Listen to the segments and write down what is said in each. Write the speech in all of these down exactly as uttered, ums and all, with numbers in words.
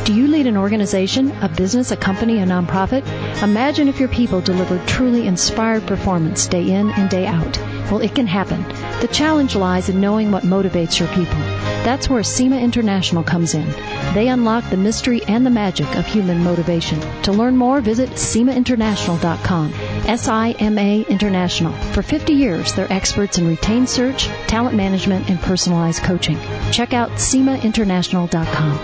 Do you lead an organization, a business, a company, a nonprofit? Imagine if your people delivered truly inspired performance day in and day out. Well, it can happen. The challenge lies in knowing what motivates your people. That's where SEMA International comes in. They unlock the mystery and the magic of human motivation. To learn more, visit SEMA International dot com. S I M A International. For fifty years, they're experts in retained search, talent management, and personalized coaching. Check out SEMA International dot com.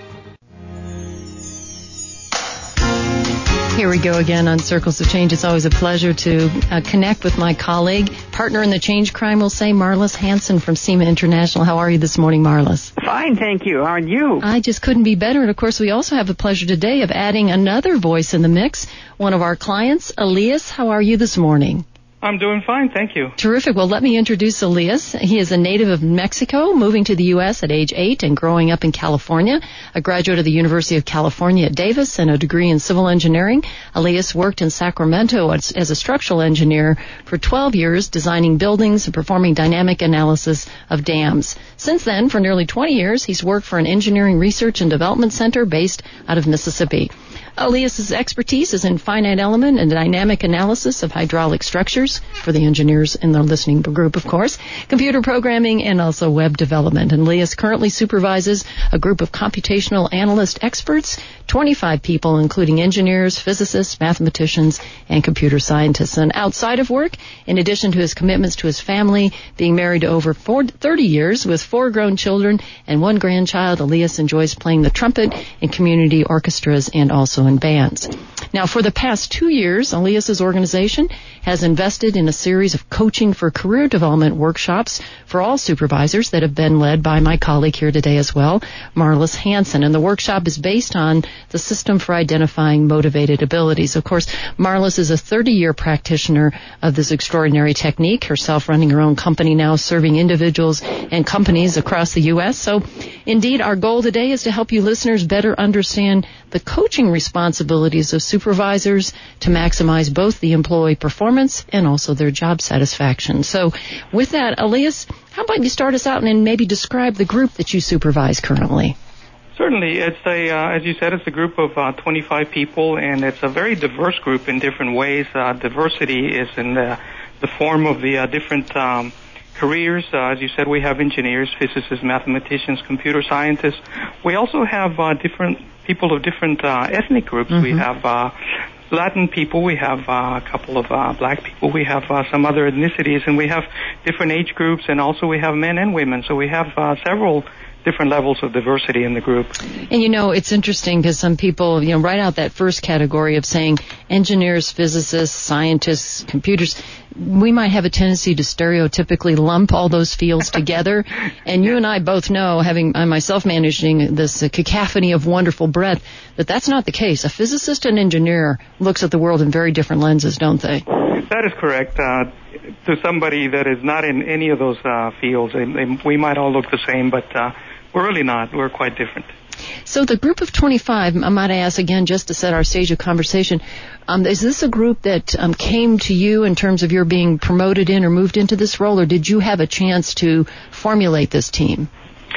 Here we go again on Circles of Change. It's always a pleasure to uh, connect with my colleague, partner in the change crime, we'll say, Marlis Hanson from SEMA International. How are you this morning, Marlis? Fine, thank you. How are you? I just couldn't be better. And, of course, we also have the pleasure today of adding another voice in the mix, one of our clients, Elias. How are you this morning? I'm doing fine, thank you. Terrific. Well, let me introduce Elias. He is a native of Mexico, moving to the U S at age eight and growing up in California, a graduate of the University of California at Davis and a degree in civil engineering. Elias worked in Sacramento as, as a structural engineer for twelve years, designing buildings and performing dynamic analysis of dams. Since then, for nearly twenty years, he's worked for an engineering research and development center based out of Mississippi. Elias's expertise is in finite element and dynamic analysis of hydraulic structures for the engineers in the listening group, of course, computer programming, and also web development. And Elias currently supervises a group of computational analyst experts, twenty-five people, including engineers, physicists, mathematicians, and computer scientists. And outside of work, in addition to his commitments to his family, being married to over thirty years with four grown children and one grandchild, Elias enjoys playing the trumpet in community orchestras and also in bands. Now, for the past two years, Elias's organization has invested in a series of coaching for career development workshops for all supervisors that have been led by my colleague here today as well, Marlis Hanson. And the workshop is based on the system for identifying motivated abilities. Of course, Marlis is a thirty-year practitioner of this extraordinary technique, herself running her own company now, serving individuals and companies across the U S. So, indeed, our goal today is to help you listeners better understand the coaching responsibilities of supervisors to maximize both the employee performance and also their job satisfaction. So with that, Elias, how about you start us out and maybe describe the group that you supervise currently? Certainly. It's a, uh, as you said, it's a group of uh, twenty-five people, and it's a very diverse group in different ways. Uh, diversity is in the, the form of the uh, different um, careers. Uh, as you said, we have engineers, physicists, mathematicians, computer scientists. We also have uh, different people of different uh, ethnic groups. Mm-hmm. We have uh, Latin people, we have uh, a couple of uh, black people, we have uh, some other ethnicities, and we have different age groups, and also we have men and women. So we have uh, several different levels of diversity in the group. And, you know, it's interesting because some people, you know, write out that first category of saying engineers, physicists, scientists, computers. We might have a tendency to stereotypically lump all those fields together. And you and I both know, having I myself managing this uh, cacophony of wonderful breadth, that that's not the case. A physicist and engineer looks at the world in very different lenses, don't they? That is correct. Uh, to somebody that is not in any of those uh, fields, they, they, we might all look the same, but uh, we're really not. We're quite different. So the group of twenty-five, I might ask again just to set our stage of conversation, um, is this a group that um, came to you in terms of your being promoted in or moved into this role, or did you have a chance to formulate this team?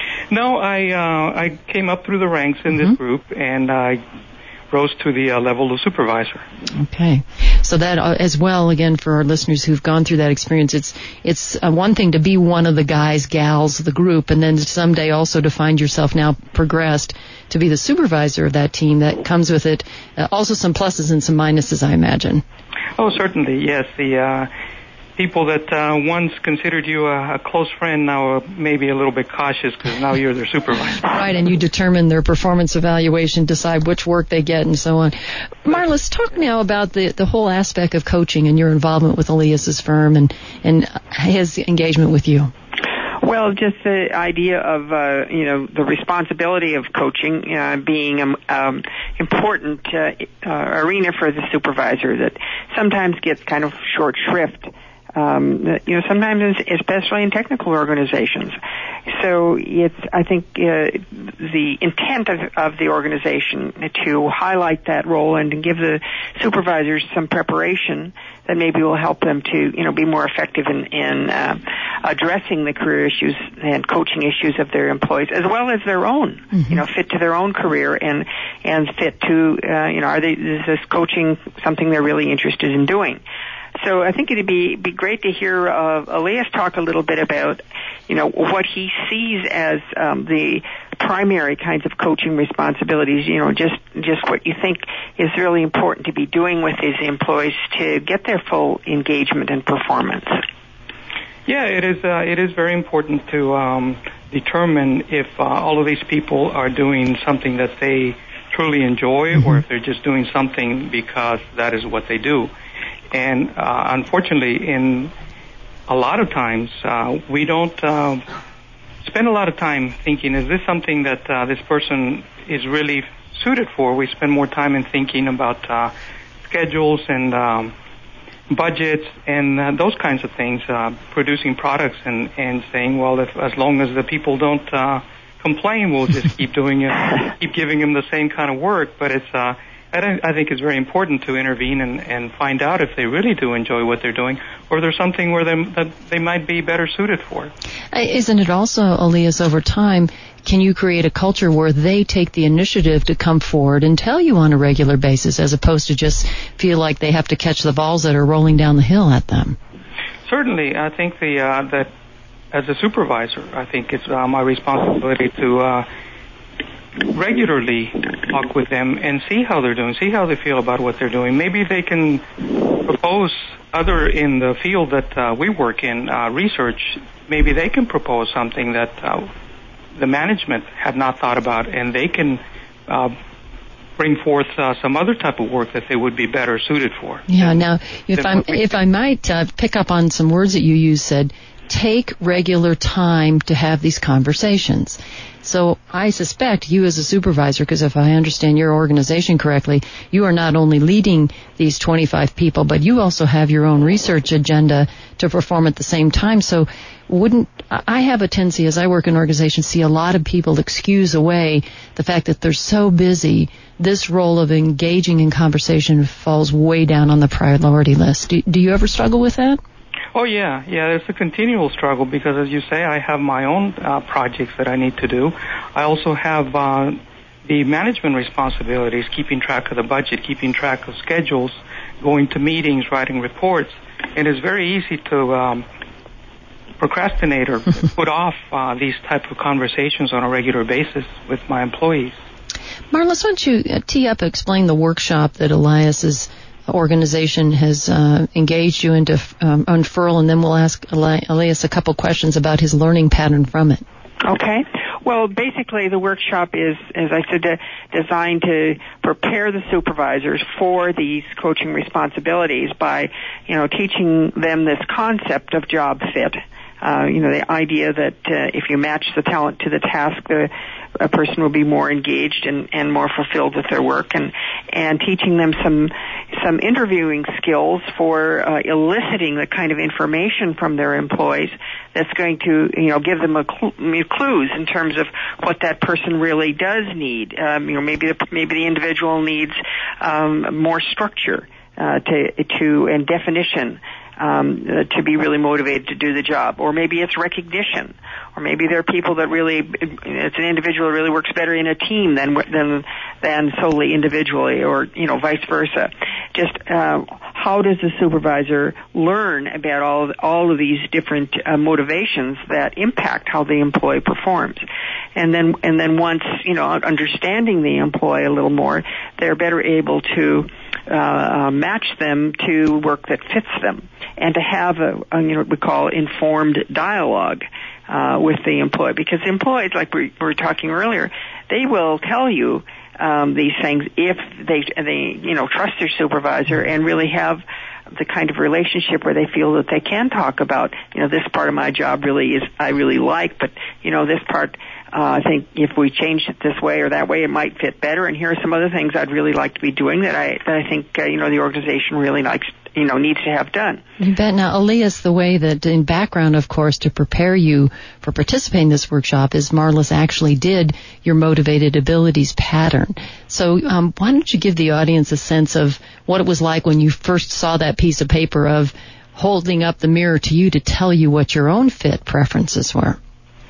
No, I uh, I came up through the ranks in mm-hmm. this group, and I rose to the uh, level of supervisor. Okay. So that uh, as well, again, for our listeners who've gone through that experience, it's it's uh, one thing to be one of the guys, gals, the group, and then someday also to find yourself now progressed to be the supervisor of that team. That comes with it uh, also some pluses and some minuses, I imagine. Oh, certainly, yes. The uh, people that uh, once considered you a, a close friend now are maybe a little bit cautious because now you're their supervisor. Right, and you determine their performance evaluation, decide which work they get, and so on. Marlis, talk now about the, the whole aspect of coaching and your involvement with Elias's firm and, and his engagement with you. Well, just the idea of, uh, you know, the responsibility of coaching uh, being an um, important uh, uh, arena for the supervisor that sometimes gets kind of short shrift. Um, you know, sometimes, especially in technical organizations. So it's, I think, uh, the intent of, of the organization to highlight that role and to give the supervisors some preparation that maybe will help them to, you know, be more effective in, in uh, addressing the career issues and coaching issues of their employees, as well as their own, mm-hmm. you know, fit to their own career and and fit to, uh, you know, are they, is this coaching something they're really interested in doing? So I think it'd be be great to hear uh, Elias talk a little bit about, you know, what he sees as um, the primary kinds of coaching responsibilities. You know, just just what you think is really important to be doing with his employees to get their full engagement and performance. Yeah, it is. Uh, it is very important to um, determine if uh, all of these people are doing something that they truly enjoy, mm-hmm. or if they're just doing something because that is what they do. And uh, unfortunately, in a lot of times, uh, we don't uh, spend a lot of time thinking, is this something that uh, this person is really suited for? We spend more time in thinking about uh, schedules and um, budgets and uh, those kinds of things, uh, producing products and, and saying, well, if as long as the people don't uh, complain, we'll just keep doing it, keep giving them the same kind of work. But it's uh, I, I think it's very important to intervene and, and find out if they really do enjoy what they're doing, or there's something where they, that they might be better suited for. Isn't it also, Elias, over time, can you create a culture where they take the initiative to come forward and tell you on a regular basis, as opposed to just feel like they have to catch the balls that are rolling down the hill at them? Certainly. I think the uh, that as a supervisor, I think it's uh, my responsibility to uh, regularly talk with them and see how they're doing, see how they feel about what they're doing. Maybe they can propose other in the field that uh, we work in, uh, research, maybe they can propose something that uh, the management had not thought about, and they can uh, bring forth uh, some other type of work that they would be better suited for. Yeah, now, if, I'm, if I might uh, pick up on some words that you used, said, take regular time to have these conversations. So I suspect you as a supervisor, because if I understand your organization correctly, you are not only leading these twenty-five people, but you also have your own research agenda to perform at the same time. So wouldn't, I have a tendency as I work in organizations, see a lot of people excuse away the fact that they're so busy. This role of engaging in conversation falls way down on the priority list. Do, do you ever struggle with that? Oh, yeah. Yeah, it's a continual struggle because, as you say, I have my own uh, projects that I need to do. I also have uh, the management responsibilities, keeping track of the budget, keeping track of schedules, going to meetings, writing reports. And it's very easy to um, procrastinate or put off uh, these type of conversations on a regular basis with my employees. Marlis, why don't you tee up, explain the workshop that Elias's organization has uh, engaged you into um, Unfurl, and then we'll ask Eli- Elias a couple questions about his learning pattern from it. Okay. Well, basically the workshop is, as I said, de- designed to prepare the supervisors for these coaching responsibilities by, you know, teaching them this concept of job fit. Uh, you know, the idea that uh, if you match the talent to the task, the a person will be more engaged and, and more fulfilled with their work, and and teaching them some some interviewing skills for uh, eliciting the kind of information from their employees that's going to, you know, give them a cl- clues in terms of what that person really does need. Um, you know, maybe the, maybe the individual needs um, more structure uh, to to and definition. Um, uh, to be really motivated to do the job, or maybe it's recognition, or maybe there are people that really, it's an individual that really works better in a team than than than solely individually, or you know, vice versa. Just uh, how does the supervisor learn about all of, all of these different uh, motivations that impact how the employee performs, and then and then once you know, understanding the employee a little more, they're better able to uh, uh, match them to work that fits them, and to have a, a you know what we call informed dialogue uh, with the employee, because employees, like we were talking earlier, they will tell you um, these things if they they you know trust their supervisor and really have the kind of relationship where they feel that they can talk about, you know, this part of my job really is I really like, but you know this part uh, I think if we changed it this way or that way it might fit better, and here are some other things I'd really like to be doing that I that I think uh, you know the organization really likes, you know, needs to have done. You bet. Now, Elias, the way that in background, of course, to prepare you for participating in this workshop is Marlis actually did your motivated abilities pattern. So um, why don't you give the audience a sense of what it was like when you first saw that piece of paper of, holding up the mirror to you to tell you what your own fit preferences were?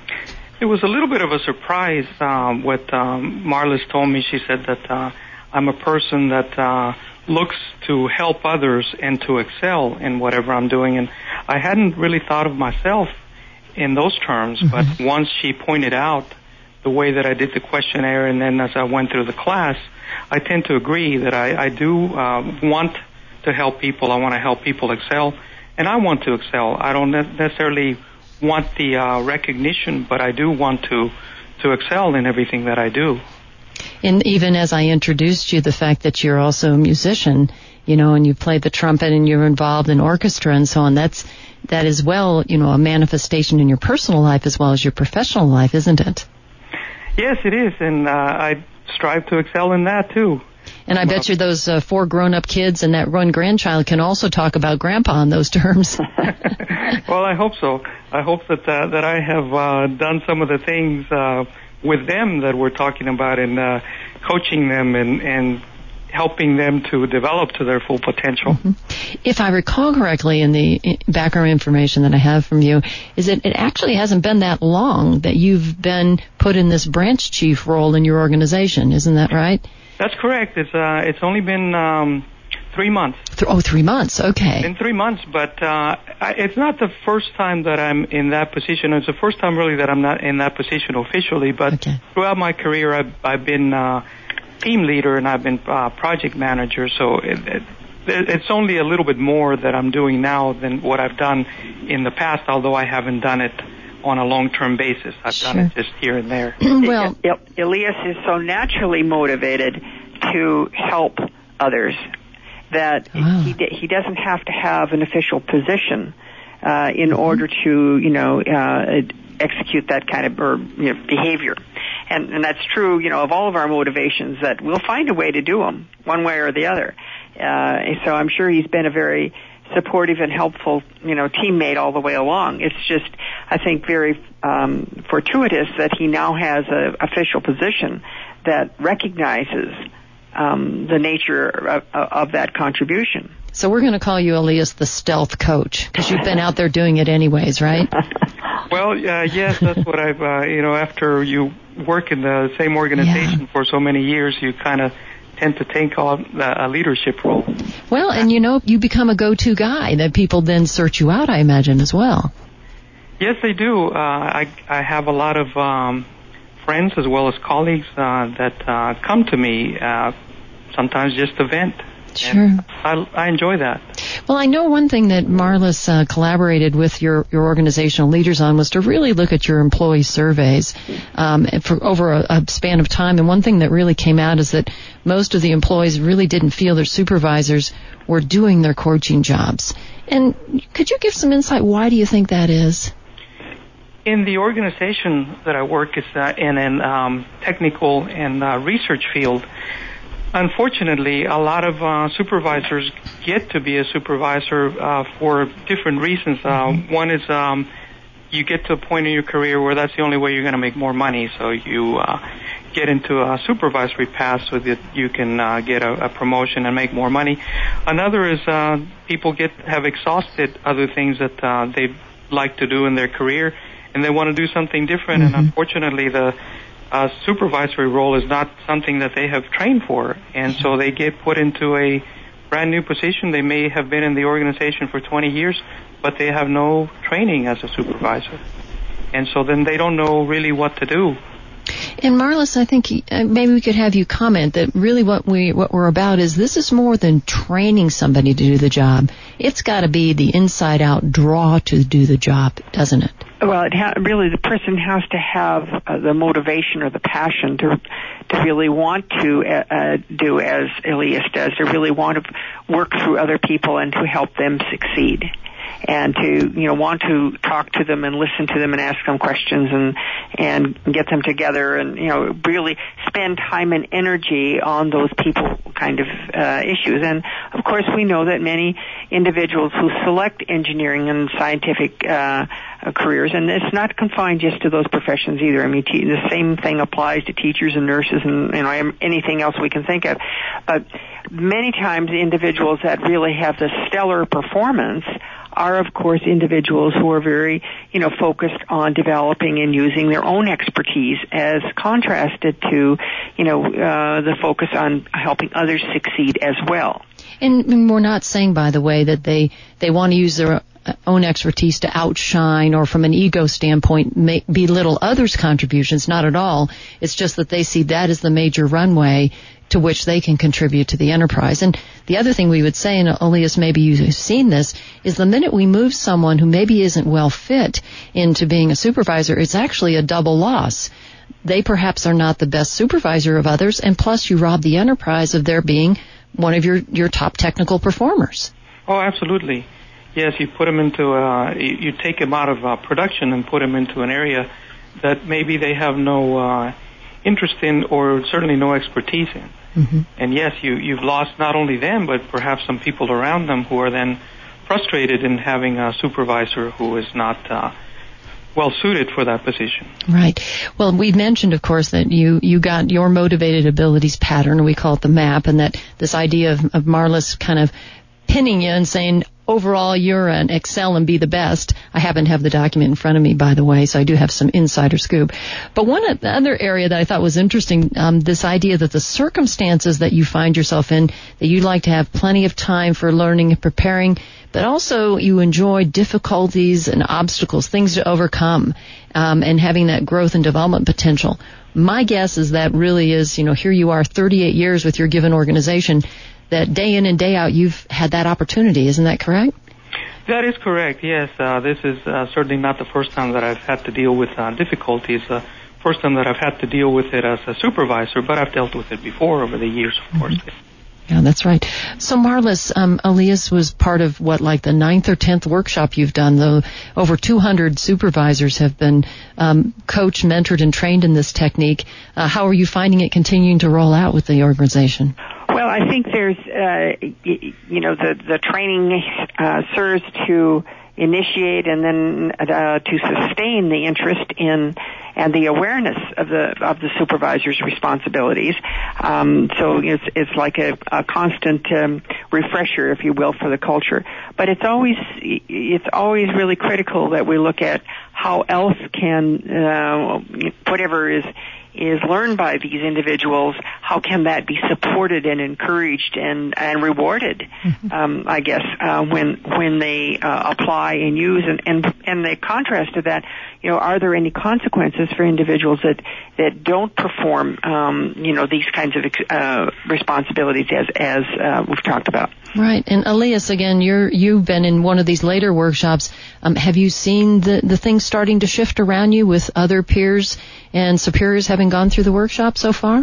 It was a little bit of a surprise um, what um, Marlis told me. She said that uh, I'm a person that uh, looks to help others and to excel in whatever I'm doing. And I hadn't really thought of myself in those terms, mm-hmm. but once she pointed out the way that I did the questionnaire and then as I went through the class, I tend to agree that I, I do uh, want to help people. I want to help people excel, and I want to excel. I don't necessarily want the uh, recognition, but I do want to to excel in everything that I do. And even as I introduced you, the fact that you're also a musician, you know, and you play the trumpet and you're involved in orchestra and so on, that's that is well, you know, a manifestation in your personal life as well as your professional life, isn't it? Yes, it is, and uh, I strive to excel in that too. And I well, bet you those uh, four grown-up kids and that one grandchild can also talk about Grandpa in those terms. Well, I hope so. I hope that uh, that I have uh, done some of the things uh, with them that we're talking about and uh, coaching them and, and helping them to develop to their full potential. Mm-hmm. If I recall correctly in the background information that I have from you, is that it actually hasn't been that long that you've been put in this branch chief role in your organization. Isn't that right? That's correct. It's uh, it's only been um, three months. Th- oh, three months. Okay. In three months, but uh, I, it's not the first time that I'm in that position. It's the first time really that I'm not in that position officially. But okay. Throughout my career, I've, I've been uh, team leader and I've been uh, project manager. So it, it, it's only a little bit more that I'm doing now than what I've done in the past. Although I haven't done it on a long-term basis. I've sure. done it just here and there. Well, Elias is so naturally motivated to help others that wow. he he doesn't have to have an official position uh, in mm-hmm. order to, you know, uh, execute that kind of or, you know, behavior. And, and that's true, you know, of all of our motivations, that we'll find a way to do them one way or the other. Uh, so I'm sure he's been a very supportive and helpful, you know, teammate all the way along. It's just, I think, very um, fortuitous that he now has an official position that recognizes um, the nature of, of that contribution. So we're going to call you, Elias, the stealth coach, because you've been out there doing it anyways, right? Well, uh, yes, that's what I've, uh, you know, after you work in the same organization yeah. for so many years, you kind of tend to take on a leadership role. Well, and you know, you become a go-to guy that people then search you out, I imagine, as well. Yes, they do. Uh, I, I have a lot of um, friends as well as colleagues uh, that uh, come to me, uh, sometimes just to vent. Sure. I, I enjoy that. Well, I know one thing that Marlis uh, collaborated with your, your organizational leaders on was to really look at your employee surveys um, for over a, a span of time. And one thing that really came out is that most of the employees really didn't feel their supervisors were doing their coaching jobs. And could you give some insight? Why do you think that is? In the organization that I work, is uh, in an um, technical and uh, research field. Unfortunately, a lot of uh, supervisors get to be a supervisor uh, for different reasons. Uh, one is um, you get to a point in your career where that's the only way you're going to make more money, so you uh, get into a supervisory path so that you can uh, get a, a promotion and make more money. Another is uh, people get have exhausted other things that uh, they like to do in their career, and they want to do something different, mm-hmm. and unfortunately the Uh, supervisory role is not something that they have trained for, and so they get put into a brand new position. They may have been in the organization for twenty years, but they have no training as a supervisor, and so then they don't know really what to do. And Marlis, I think uh, maybe we could have you comment that really what we what we're about is this is more than training somebody to do the job. It's got to be the inside out draw to do the job, doesn't it? Well, it ha- really the person has to have uh, the motivation or the passion to to really want to uh, uh, do as Elias does, to really want to work through other people and to help them succeed. And to, you know, want to talk to them and listen to them and ask them questions and and get them together and, you know, really spend time and energy on those people kind of uh, issues. And, of course, we know that many individuals who select engineering and scientific uh, careers, and it's not confined just to those professions either. I mean, te- the same thing applies to teachers and nurses and, you know, anything else we can think of. But many times individuals that really have the stellar performance are, of course, individuals who are very, you know, focused on developing and using their own expertise as contrasted to, you know, uh, the focus on helping others succeed as well. And we're not saying, by the way, that they, they want to use their own expertise to outshine or from an ego standpoint make, belittle others' contributions. Not at all. It's just that they see that as the major runway to which they can contribute to the enterprise. And the other thing we would say, and Elias, maybe you've seen this, is the minute we move someone who maybe isn't well fit into being a supervisor, it's actually a double loss. They perhaps are not the best supervisor of others, and plus you rob the enterprise of their being one of your, your top technical performers. Oh, absolutely. Yes, you put them into, uh, you, you take them out of uh, production and put them into an area that maybe they have no uh, interest in or certainly no expertise in. Mm-hmm. And yes, you, you've lost not only them, but perhaps some people around them who are then frustrated in having a supervisor who is not uh, well suited for that position. Right. Well, we mentioned, of course, that you, you got your motivated abilities pattern, we call it the MAP, and that this idea of, of Marlis kind of pinning you and saying, overall, you're an excel and be the best. I happen to have the document in front of me, by the way, so I do have some insider scoop. But one other area that I thought was interesting, um, this idea that the circumstances that you find yourself in, that you'd like to have plenty of time for learning and preparing, but also you enjoy difficulties and obstacles, things to overcome, um, and having that growth and development potential. My guess is that really is, you know, here you are thirty-eight years with your given organization, that day in and day out you've had that opportunity. Isn't that correct? That is correct, yes. Uh, this is uh, certainly not the first time that I've had to deal with uh, difficulties. Uh, first time that I've had to deal with it as a supervisor, but I've dealt with it before over the years, of course. Mm-hmm. Yeah, that's right. So, Marlis, um, Elias was part of what, like the ninth or tenth workshop you've done. Though over two hundred supervisors have been um, coached, mentored, and trained in this technique. Uh, how are you finding it continuing to roll out with the organization? Well, I think there's, uh, you know, the the training uh, serves to initiate and then uh, to sustain the interest in and the awareness of the of the supervisor's responsibilities. Um, so it's it's like a, a constant um, refresher, if you will, for the culture. But it's always it's always really critical that we look at how else can uh, whatever is. is learned by these individuals, how can that be supported and encouraged and, and rewarded, mm-hmm. um, I guess, uh, when when they uh, apply and use. And, and, and the contrast to that, you know, are there any consequences for individuals that, that don't perform, um, you know, these kinds of uh, responsibilities as, as uh, we've talked about? Right. And Elias, again, you're, you've been in one of these later workshops. Um, have you seen the, the things starting to shift around you with other peers and superiors having gone through the workshop so far?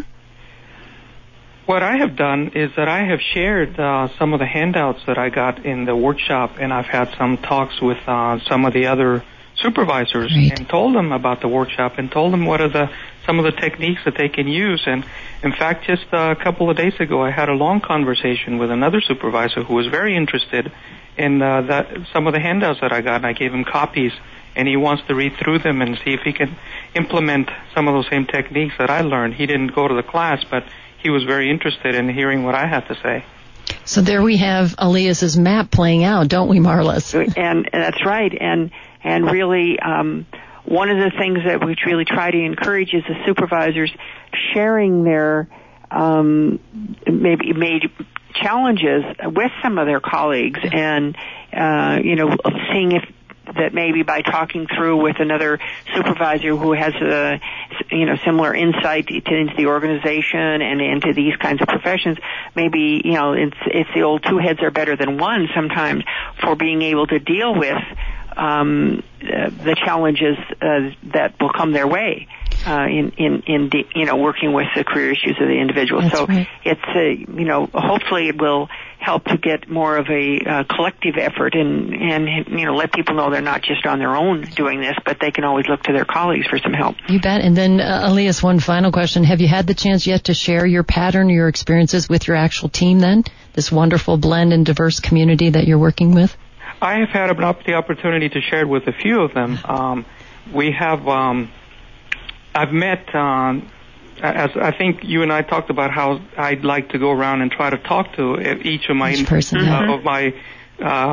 What I have done is that I have shared uh, some of the handouts that I got in the workshop, and I've had some talks with uh, some of the other supervisors right. and told them about the workshop and told them what are the some of the techniques that they can use. And in fact, just a couple of days ago, I had a long conversation with another supervisor who was very interested in uh, that some of the handouts that I got, and I gave him copies, and he wants to read through them and see if he can implement some of those same techniques that I learned. He didn't go to the class, but he was very interested in hearing what I had to say. So there we have Elias's map playing out, don't we, Marlis? And, and that's right. And and really, um, one of the things that we really try to encourage is the supervisors sharing their um, maybe maybe challenges with some of their colleagues, and uh, you know, seeing if that maybe by talking through with another supervisor who has a, you know, similar insight into the organization and into these kinds of professions, maybe, you know, it's, it's the old two heads are better than one sometimes for being able to deal with, um, uh, the challenges, uh, that will come their way. Uh, in, in, in, de- you know, working with the career issues of the individual. That's so right. it's, a, you know, hopefully it will help to get more of a uh, collective effort and, and, you know, let people know they're not just on their own doing this, but they can always look to their colleagues for some help. You bet. And then, uh, Elias, one final question. Have you had the chance yet to share your pattern, your experiences with your actual team then? This wonderful blend and diverse community that you're working with? I have had the opportunity to share it with a few of them. Um, we have... Um, I've met, uh, as I think you and I talked about how I'd like to go around and try to talk to each of my each person, uh, yeah. of my uh,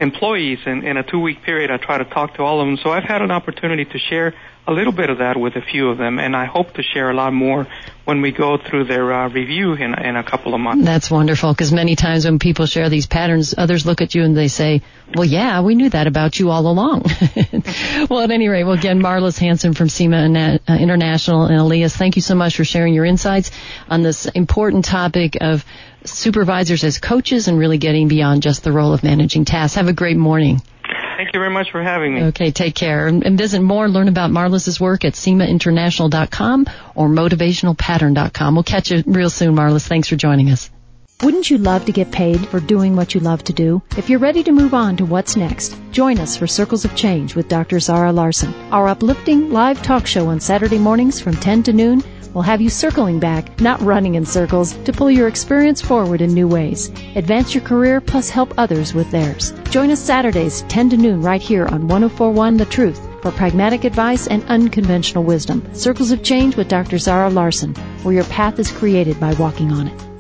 employees in, in a two-week period. I try to talk to all of them. So I've had an opportunity to share a little bit of that with a few of them, and I hope to share a lot more when we go through their uh, review in, in a couple of months. That's wonderful, because many times when people share these patterns, others look at you and they say, well, yeah, we knew that about you all along. Well, at any rate, well, again, Marlis Hanson from SEMA International, and Elias, thank you so much for sharing your insights on this important topic of supervisors as coaches and really getting beyond just the role of managing tasks. Have a great morning. Thank you very much for having me. Okay, take care. And, and visit more and learn about Marlis's work at SEMA International dot com or motivational pattern dot com. We'll catch you real soon, Marlis. Thanks for joining us. Wouldn't you love to get paid for doing what you love to do? If you're ready to move on to what's next, join us for Circles of Change with Doctor Zara Larson. Our uplifting live talk show on Saturday mornings from ten to noon will have you circling back, not running in circles, to pull your experience forward in new ways. Advance your career plus help others with theirs. Join us Saturdays, ten to noon, right here on one oh four point one The Truth for pragmatic advice and unconventional wisdom. Circles of Change with Doctor Zara Larson, where your path is created by walking on it.